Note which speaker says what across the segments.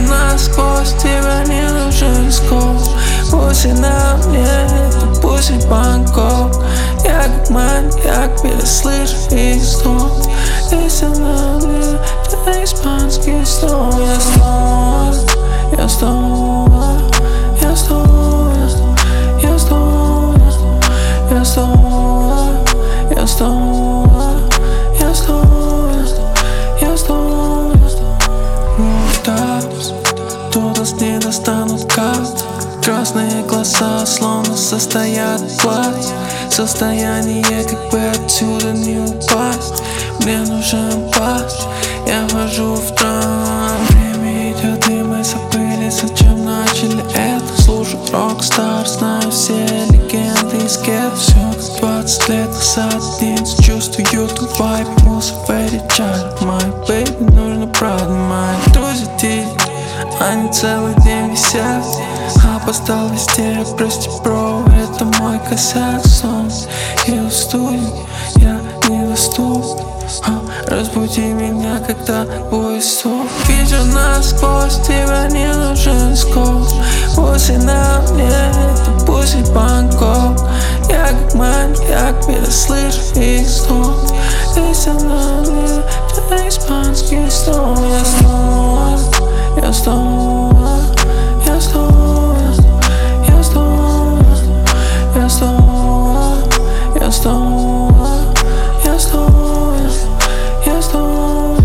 Speaker 1: насквозь, тебя не нужен скоп. Пусть на мне, это пусть Бангкок. Я как маньяк, переслышу их стон. Если на мне, это испанский стон. Я снова, я снова, я снова, я снова, я снова, я снова, я снова, я снова. Rooftops, туда с ней достанут карт. Красные глаза словно состоят в платье. Состояние, как бы отсюда не упасть. Мне нужен пасть, я вхожу в транс. Время идет, и мы забыли, зачем начали это. Слушаю Rockstar, знаю все легенды из гетто. Все 20 лет назад, ниц, чувствую ту вайб. Муза very child, my baby, нужно правда. Мои друзья дети, они целый день висят. Опоздал везде, прости, бро, это мой косяк. Сон и устуем, я недоступен. Разбуди меня, когда будет стук. Вижу насквозь, тебя не нужен скоп. Пусть на мне, это пусть Бангкок. Я как маньяк, переслышу их стон. Если на мне, это испанский стон. Я снова, я снова, я снова, я снова, я снова, я снова, я снова, я снова.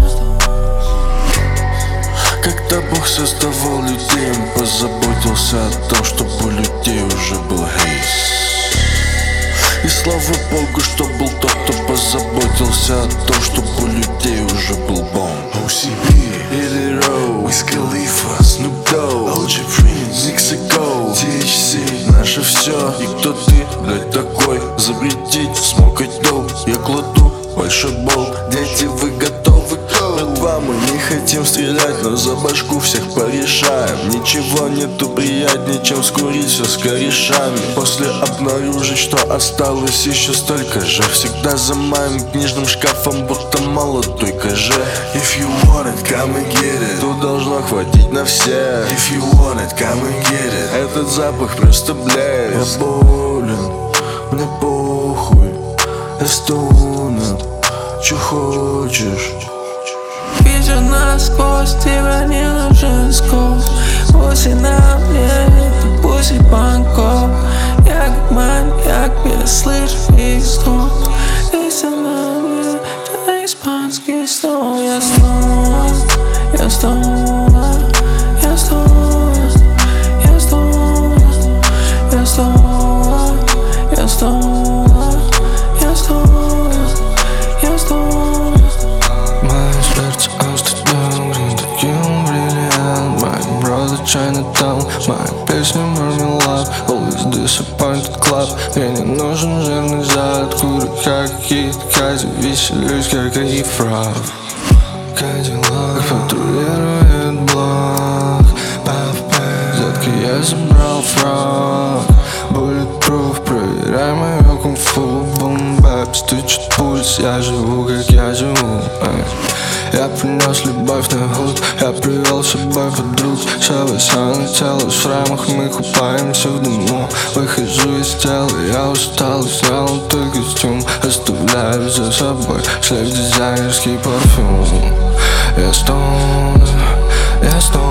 Speaker 2: Когда Бог создавал людей, Он позаботился о том, чтобы у людей уже был гейс. И слава Богу, что был тот, кто позаботился о том, чтобы у людей уже был бомб. OCB, Lil Ro, Wiz Khalifa, Snoop Dogg, LG Prince, Mexico, THC, наше все. И кто ты, блядь, такой? Запретить, смокать доп. Я кладу большой бол. Дети, вы готовы? Братва, мы не хотим стрелять, но за башку всех порешаем. Ничего нету приятнее, чем скурить все с корешами. После обнаружить, что осталось еще столько же. Всегда за моим книжным шкафом, будто молодой коже. If you want it, come and get it. Тут должно хватить на всех. If you want it, come and get it. Этот запах просто блядь. Я болен, мне похуй. Я стону, чё хочешь.
Speaker 1: Вижу насквозь, тебя не нужен скоп. Пусть на мне, это пусть Бангкок. Я как маньяк, переслышу их стон. Если на мне, это испанский стон. Я снова, я снова, я снова, я снова, я снова, я снова, я снова, я снова.
Speaker 3: Моя смерть Амстердам, таким бриллиант. My brother Chinatown, моя песня Marmalade. Always disappointed club. Мне не нужен жирный зад. Курю как кит-кат, веселюсь как Рифрав. Кадиллак патрулирует блок. Пав-пэй, взятки я забрал фраг. Bulletproof, проверяй мою кунг-фу. Бум-бэп, стучит пульс, я живу как я живу. Я принес любовь на худ, я привел с собой подруг. Шавасян тело в шрамах, мы купаемся в дыму. Выхожу из тела, я устал, снял только костюм. Оставляю за собой шлейф дизайнерский парфюм. Я стонер, я стонер.